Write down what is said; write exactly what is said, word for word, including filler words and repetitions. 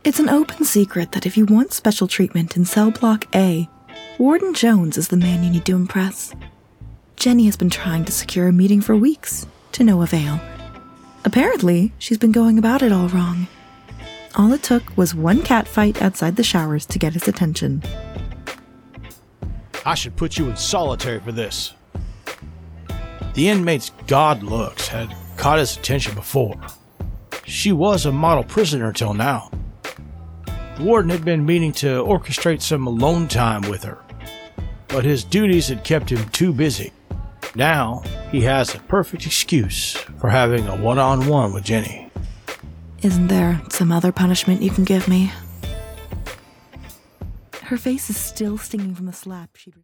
It's an open secret that if you want special treatment in cell block A, Warden Jones is the man you need to impress. Jenny has been trying to secure a meeting for weeks, to no avail. Apparently, she's been going about it all wrong. All it took was one cat fight outside the showers to get his attention. I should put you in solitary for this. The inmate's god looks had caught his attention before. She was a model prisoner till now. The warden had been meaning to orchestrate some alone time with her, but his duties had kept him too busy. Now, he has a perfect excuse for having a one-on-one with Jenny. Isn't there some other punishment you can give me? Her face is still stinging from the slap she'd